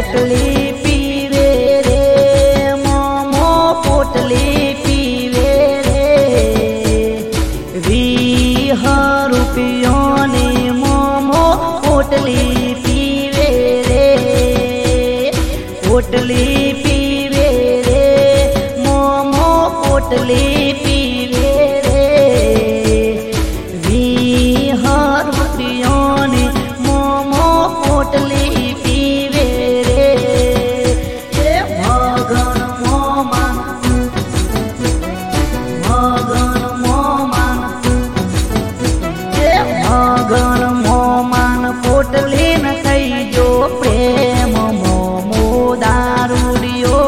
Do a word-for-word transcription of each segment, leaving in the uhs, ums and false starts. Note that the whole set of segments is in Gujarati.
પોટલી પીવે રે મોમો પોટલી પીવે રે વીહ રૂપિયોની મોમો પોટલી પીવે રે પોટલી પીવે રે મોમો પોટલી પીવે રે વીહ રૂપિયોની મોમો પોટલી પીવે રે એ મગન મોમાં મગન મોમાં એ મગન મોમાન પોટલી ન થઈ જો પ્રેમ મોમો દારૂડિયો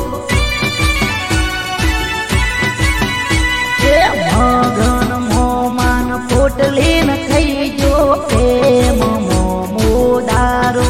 એ મગન મોમાન પોટલી ન થઈ જો પ્રેમ મોમો દારૂ